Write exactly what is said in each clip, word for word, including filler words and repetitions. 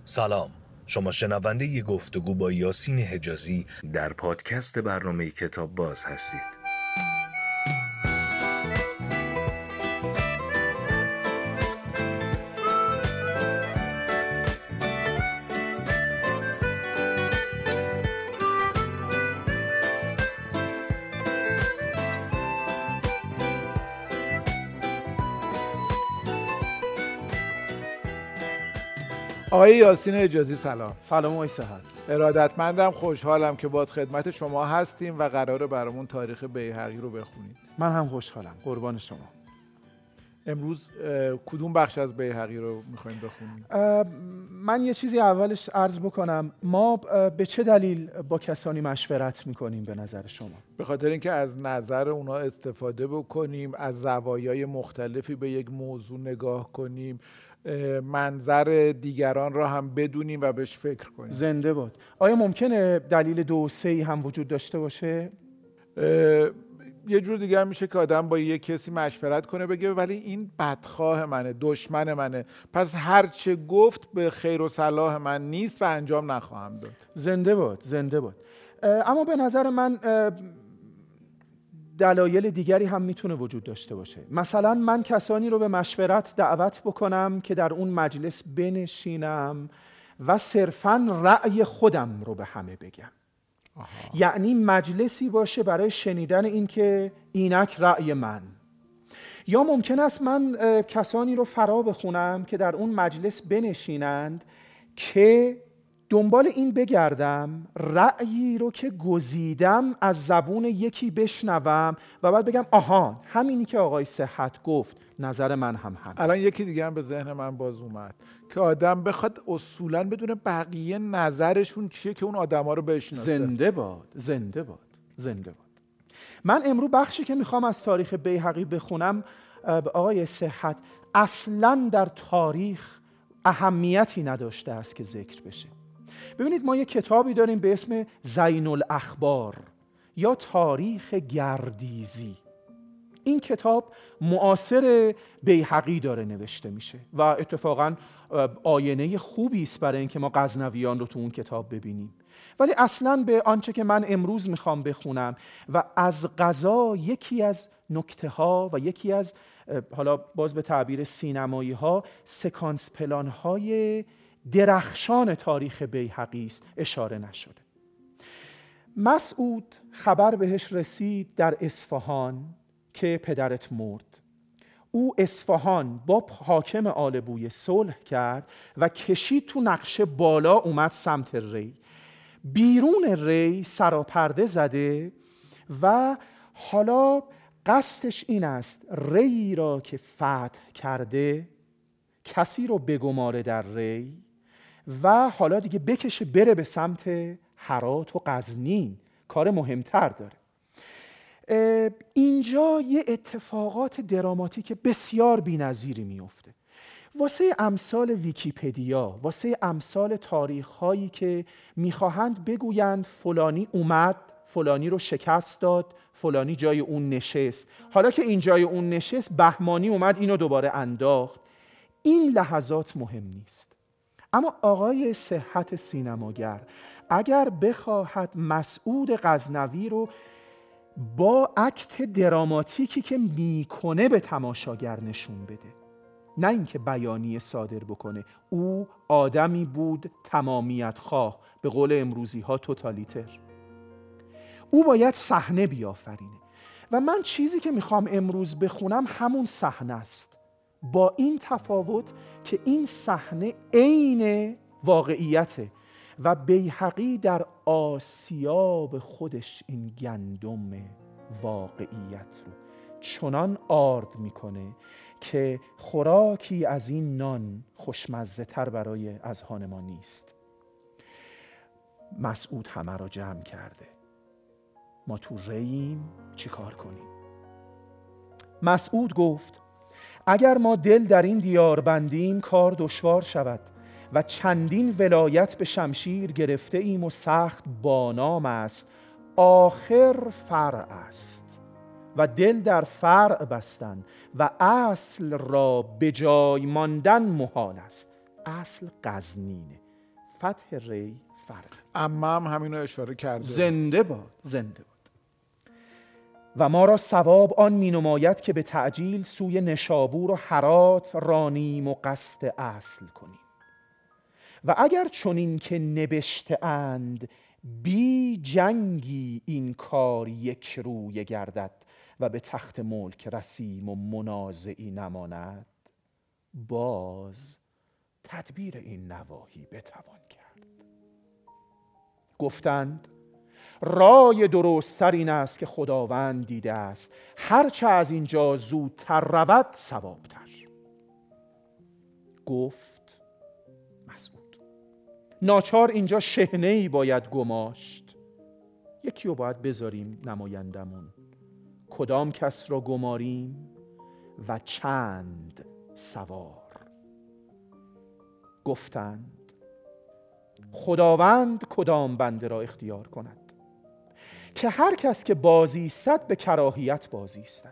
سلام، شما شنونده ی گفتگو با یاسین حجازی در پادکست برنامه کتاب باز هستید. آقای یاسین حجازی سلام. سلام آقای صحت. ارادتمندم، خوشحالم که باز خدمت شما هستیم و قراره برامون تاریخ بیهقی رو بخونید. من هم خوشحالم، قربان شما. امروز کدوم بخش از بیهقی رو میخوایم بخونیم؟ من یه چیزی اولش عرض بکنم. ما به چه دلیل با کسانی مشورت میکنیم به نظر شما؟ به خاطر اینکه از نظر اونا استفاده بکنیم، از زوایای مختلفی به یک موضوع نگاه کنیم، منظر دیگران را هم بدونیم و بهش فکر کنیم. زنده باد. آیا ممکنه دلیل دو و سه هم وجود داشته باشه؟ یه جور دیگه هم میشه که آدم با یه کسی مشورت کنه بگه ولی این بدخواه منه، دشمن منه، پس هرچه گفت به خیر و صلاح من نیست و انجام نخواهم داد. زنده باد، زنده باد. اما به نظر من دلایل دیگری هم میتونه وجود داشته باشه. مثلا من کسانی رو به مشورت دعوت بکنم که در اون مجلس بنشینم و صرفاً رأی خودم رو به همه بگم. آها. یعنی مجلسی باشه برای شنیدن این که اینک رأی من. یا ممکن است من کسانی رو فرا بخونم که در اون مجلس بنشینند که دنبال این بگردم رأیی رو که گزیدم از زبون یکی بشنوم و بعد بگم آها همینی که آقای صحت گفت نظر من هم هم. الان یکی دیگه هم به ذهن من باز اومد که آدم بخواد اصولاً بدونه بقیه نظرشون چیه که اون آدما رو بشناسه. زنده باد، زنده باد، زنده باد. من امروز بخشی که میخوام از تاریخ بیهقی بخونم آقای صحت اصلاً در تاریخ اهمیتی نداشته است که ذکر بشه. ببینید ما یه کتابی داریم به اسم زین الاخبار یا تاریخ گردیزی. این کتاب معاصر بیهقی داره نوشته میشه و اتفاقاً آینه خوبی است برای اینکه ما غزنویان رو تو اون کتاب ببینیم. ولی اصلاً به آنچه که من امروز میخوام بخونم و از قضا یکی از نکته ها و یکی از حالا باز به تعبیر سینمایی ها سکانس پلان های درخشان تاریخ بیهقی است اشاره نشده. مسعود خبر بهش رسید در اصفهان که پدرت مرد. او اصفهان با حاکم آل بویه صلح کرد و کشید تو نقشه بالا اومد سمت ری. بیرون ری سراپرده زده و حالا قصدش این است ری را که فتح کرده کسی رو بگماره در ری و حالا دیگه بکشه بره به سمت هرات و غزنین، کار مهمتر داره. اینجا یه اتفاقات دراماتیک بسیار بی‌نظیری میفته. واسه امثال ویکیپدیا، واسه امثال تاریخ‌هایی که میخواهند بگویند فلانی اومد، فلانی رو شکست داد، فلانی جای اون نشست، حالا که این جای اون نشست بهمانی اومد اینو دوباره انداخت، این لحظات مهم نیست. اما آقای صحت سینماگر اگر بخواهد مسعود غزنوی رو با اکت دراماتیکی که میکنه به تماشاگر نشون بده، نه اینکه بیانیه صادر بکنه، او آدمی بود تمامیت خواه، به قول امروزی ها توتالیتر. او باید صحنه بیافرینه و من چیزی که میخوام امروز بخونم همون صحنه است، با این تفاوت که این صحنه عین واقعیته و بیهقی در آسیاب خودش این گندم واقعیت رو چنان آرد میکنه که خوراکی از این نان خوشمزه تر برای اذهان ما نیست. مسعود همه را جمع کرده، ما تو ریم چی کار کنیم؟ مسعود گفت اگر ما دل در این دیار بندیم کار دشوار شود و چندین ولایت به شمشیر گرفته ایم و سخت بانام است، آخر فرع است و دل در فرع بستن و اصل را به جای ماندن محال است. اصل غزنینه، فتح ری فرق. اما هم همینو اشاره کرده. زنده باد، زنده باد. و ما را ثواب آن می نماید که به تعجیل سوی نشابور و هرات رانیم و قصد اصل کنیم. و اگر چنین که نبشته اند بی جنگی این کار یک رویه گردد و به تخت ملک رسیم و منازعی نماند، باز تدبیر این نواحی بتوان کرد. گفتند رای درست‌تر این است که خداوند دیده است هرچه از اینجا زودتر رود ثوابتر. گفت مسعود ناچار اینجا شحنه‌ای باید گماشت، یکی رو باید بذاریم نمایندمون. کدام کس را گماریم و چند سوار؟ گفتند خداوند کدام بنده را اختیار کند که هر کس که بازی استد به کراهیت بازی استد.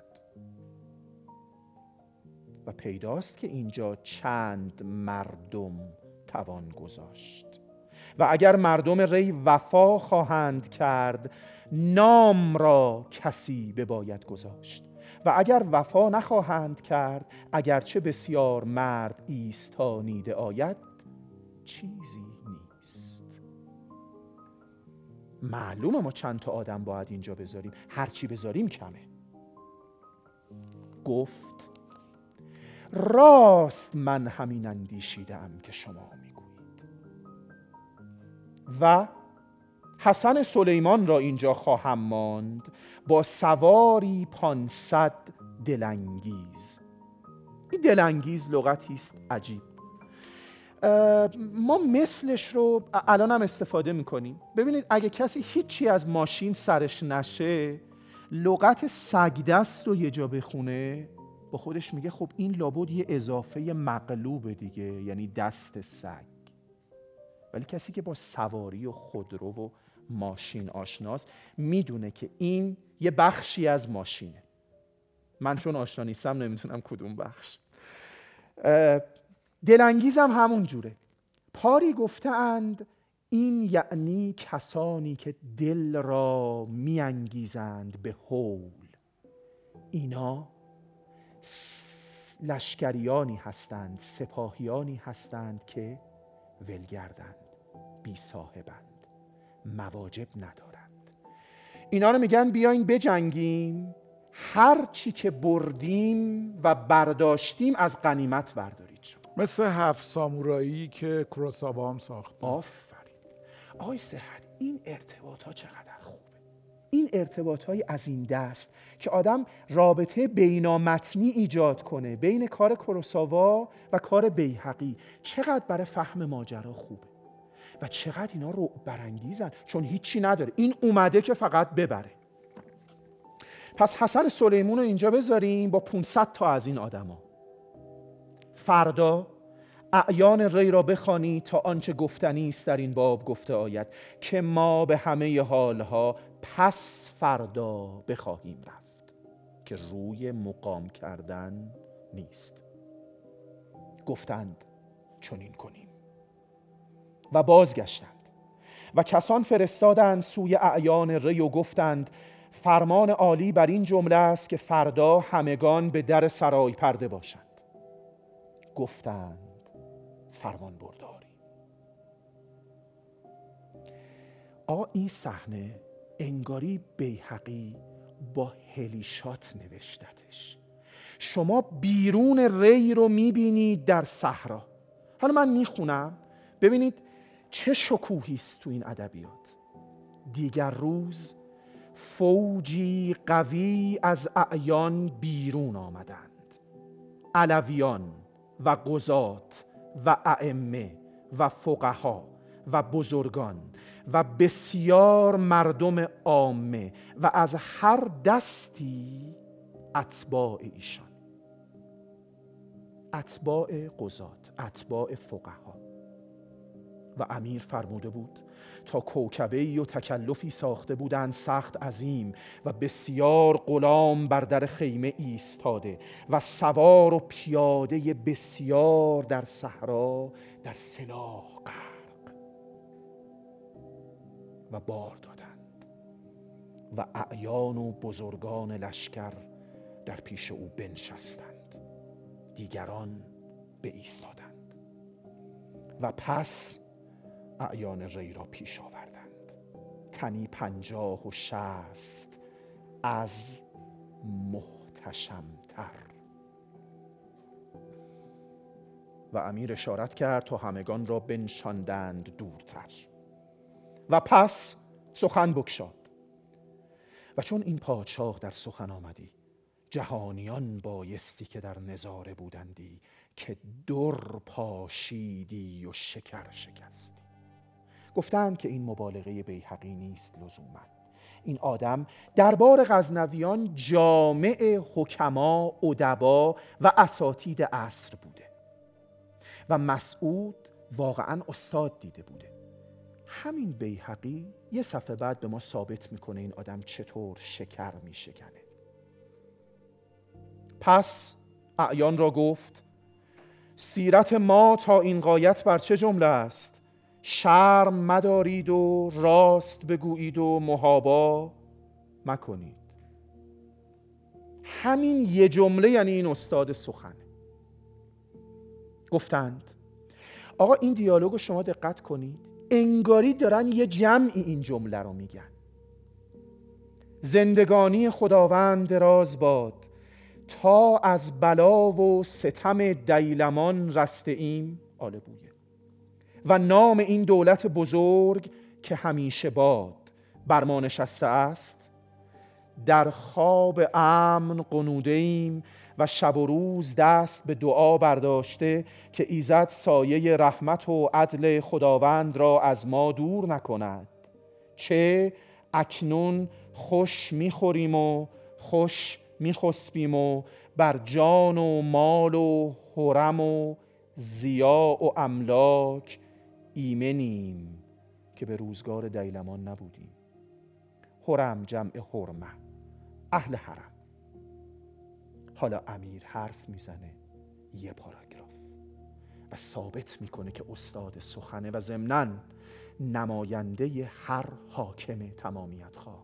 و پیداست که اینجا چند مردم توان گذاشت و اگر مردم ری وفا خواهند کرد نام را کسی بباید گذاشت و اگر وفا نخواهند کرد اگرچه بسیار مرد ایستانیده آید چیزی نیست. معلومه ما چند تا آدم باید اینجا بذاریم، هرچی بذاریم کمه. گفت راست من همین اندیشیدم که شما میگویید و حسن سلیمان را اینجا خواهم ماند با سواری پانصد دلانگیز. این دلانگیز لغتی است عجیب، ما مثلش رو الان هم استفاده میکنیم. ببینید اگه کسی هیچی از ماشین سرش نشه لغت سگدست رو یه جا بخونه با خودش میگه خب این لابد یه اضافه مقلوبه دیگه، یعنی دست سگ. ولی کسی که با سواری و خودرو و ماشین آشناست میدونه که این یه بخشی از ماشینه. من چون آشنا نیستم نمیدونم کدوم بخش. دلانگیزم همون جوره. پاری گفتند این یعنی کسانی که دل را میانگیزند به هول. اینا لشکریانی هستند، سپاهیانی هستند که ولگردند، بی صاحبند، مواجب ندارند. اینا رو میگن بیاین بجنگیم، هر چی که بردیم و برداشتیم از غنیمت بردارید شما. مثل هفت سامورایی که کوروساوا هم ساخته. آفرین. آقای صحت این ارتباط ها چقدر خوبه. این ارتباط های از این دست که آدم رابطه بینامتنی ایجاد کنه بین کار کوروساوا و کار بیهقی، چقدر برای فهم ماجرا خوبه و چقدر اینا رو برانگیزن، چون هیچی نداره، این اومده که فقط ببره. پس حسن سلیمون رو اینجا بذاریم با پانصد تا از این آدما. فردا اعیان ری را بخوانی تا آنچه گفتنی است در این باب گفته آید که ما به همه حالها پس فردا بخواهیم رفت، که روی مقام کردن نیست. گفتند چنین کنیم و بازگشتند و کسان فرستادند سوی اعیان ری و گفتند فرمان عالی بر این جمله است که فردا همگان به در سرای پرده باشند. گفتند فرمان برداری. آ این صحنه انگاری بیهقی با هلیشات نوشتتش. شما بیرون ری رو میبینید در صحرا. حالا من میخونم ببینید چه شکوهی است تو این ادبیات. دیگر روز فوجی قوی از اعیان بیرون آمدند، علویان و قضات و ائمه و فقها و بزرگان و بسیار مردم عامه و از هر دستی اتباع ایشان، اتباع قضات، اتباع فقها. و امیر فرموده بود تا کوکبه‌ای و تکلفی ساخته بودند سخت عظیم و بسیار غلام بر در خیمه ایستاده و سوار و پیاده بسیار در صحرا در سلاح غرق. و بار دادند و اعیان و بزرگان لشکر در پیش او بنشستند، دیگران بایستادند و پس اعیان ری را پیش آوردند، تنی پنجاه و شصت از محتشمتر. و امیر اشارت کرد تا همگان را بنشاندند دورتر و پس سخن بگشاد. و چون این پادشاه در سخن آمدی، جهانیان بایستی که در نظاره بودندی، که در پاشیدی و شکر شکستی. گفتند که این مبالغه بیهقی نیست لزوما. این آدم دربار غزنویان جامع حکما، ادبا و اساتید عصر بوده و مسعود واقعا استاد دیده بوده. همین بیهقی یه صفحه بعد به ما ثابت میکنه این آدم چطور شکر میشکنه. پس اعیان را گفت سیرت ما تا این غایت بر چه جمله است؟ شرم مدارید و راست بگویید و محابا مکنید. همین یه جمله یعنی این استاد سخنه. گفتند آقا این دیالوگو شما دقت کنید، انگاری دارن یه جمعی این جمله رو میگن. زندگانی خداوند دراز باد، تا از بلا و ستم دیلمان رسته ایم آل بویه، و نام این دولت بزرگ که همیشه باد بر ما نشسته است. در خواب امن قنوده ایم و شب و روز دست به دعا برداشته که ایزد سایه رحمت و عدل خداوند را از ما دور نکند. چه اکنون خوش میخوریم و خوش میخسبیم و بر جان و مال و حرم و ضیاع و املاک ایمنیم که به روزگار دیلمان نبودیم. حرم جمع حرمه، اهل حرم. حالا امیر حرف میزنه یه پاراگراف و ثابت میکنه که استاد سخنه و ضمناً نماینده هر حاکم تمامیت خواه.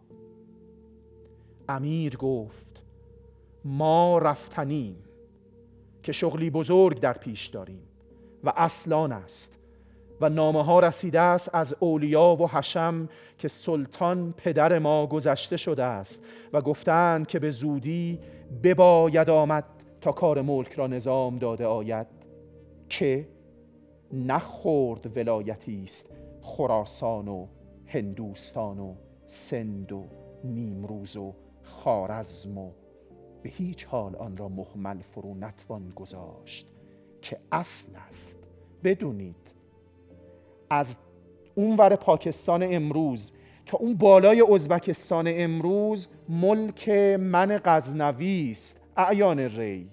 امیر گفت ما رفتنیم که شغلی بزرگ در پیش داریم و اصلان است و نامه ها رسیده است از اولیا و حشم که سلطان پدر ما گذشته شده است و گفتند که به زودی بباید آمد تا کار ملک را نظام داده آید، که نخورد ولایتی است خراسان و هندوستان و سند و نیمروز و خوارزم و به هیچ حال آن را مهمل فرو نتوان گذاشت که اصل است. بدونید از اون ور پاکستان امروز تا اون بالای ازبکستان امروز ملک من غزنوی است، اعیان ری.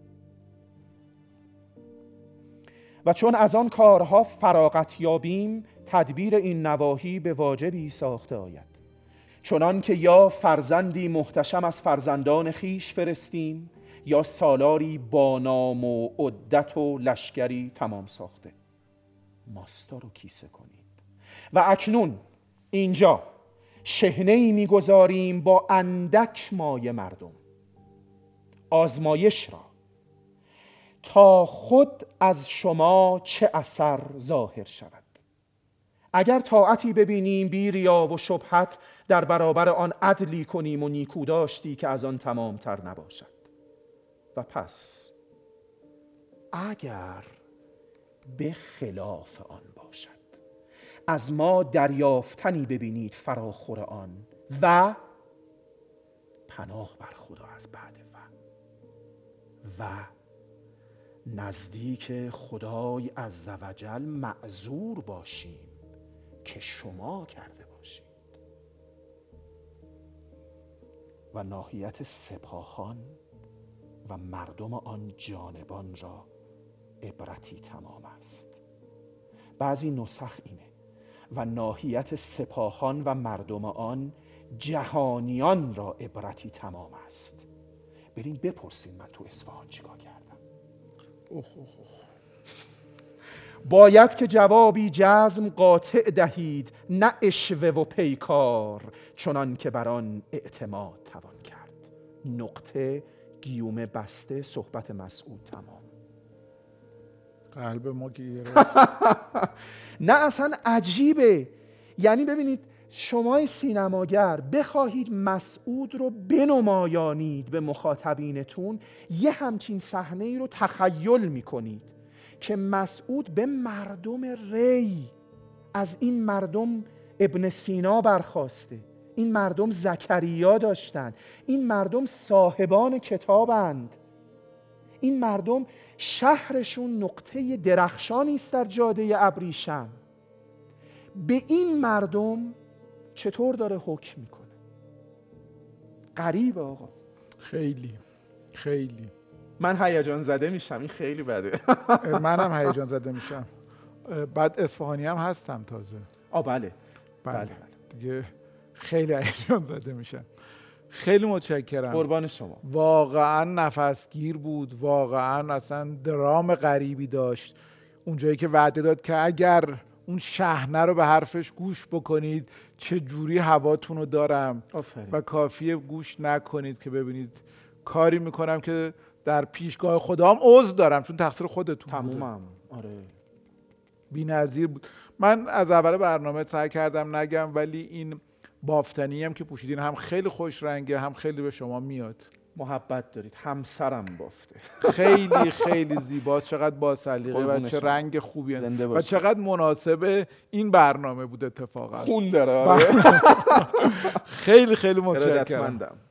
و چون از آن کارها فراغت یابیم، تدبیر این نواحی به واجبی ساخته آید، چنان که یا فرزندی محتشم از فرزندان خیش فرستیم یا سالاری با نام و عدت و لشکری تمام ساخته. ماستا رو کیسه کنید. و اکنون اینجا شحنه‌ای می‌گذاریم با اندک مایه مردم، آزمایش را، تا خود از شما چه اثر ظاهر شود. اگر طاعتی ببینیم بی ریا و شبهت، در برابر آن عدلی کنیم و نیکو داشتی که از آن تمامتر نباشد. و پس اگر به خلاف آن باشد، از ما دریافتنی ببینید فراخور آن، و پناه بر خدا از بعد و و نزدیک خدای عزوجل معذور باشیم که شما کرده باشید. و ناحیت سپاهان و مردم آن جانبان را عبرتی تمام است. بعضی نسخ اینه و ناحیت سپاهان و مردم آن جهانیان را عبرتی تمام است. بریم بپرسیم من تو اصفهان چیکار کردم. اوه اوه اوه. باید که جوابی جزم قاطع دهید، نه اشوه و پیکار، چنان که بر آن اعتماد توان کرد. نقطه، گیوم بسته، صحبت مسعود تمام. قلب ما گیره. نه اصلا عجیبه. یعنی ببینید شما سینماگر بخواهید مسعود رو بنمایانید به مخاطبینتون، یه همچین صحنه ای رو تخیل میکنید که مسعود به مردم ری، از این مردم ابن سینا برخاسته، این مردم زکریا داشتند، این مردم صاحبان کتابند، این مردم شهرشون نقطه درخشانی است در جاده ابریشم. به این مردم چطور داره حکم میکنه؟ غریبه آقا. خیلی خیلی من هیجان زده میشم، این خیلی بده. منم هیجان زده میشم. بعد اصفهانی هم هستم تازه. آ بله بله, بله. دیگه خیلی هیجان زده میشم. خیلی متشکرم. قربان شما. واقعا نفسگیر بود، واقعا اصلا درام غریبی داشت. اونجایی که وعده داد که اگر اون شحنه رو به حرفش گوش بکنید چه جوری هواتون رو دارم آفرین. و کافیه گوش نکنید که ببینید کاری میکنم که در پیشگاه خدام عذر دارم چون تقصیر خودتون تمومم. آره بی‌نظیر بود. من از اول برنامه سعی کردم نگم ولی این بافتنی هم که پوشیدین هم خیلی خوش رنگه هم خیلی به شما میاد. محبت دارید. همسرم بافته. خیلی خیلی زیباست، چقدر با سلیقه و چه رنگ خوبی و چقدر مناسب این برنامه بود اتفاقا. خون داره. خیلی خیلی متشکرم.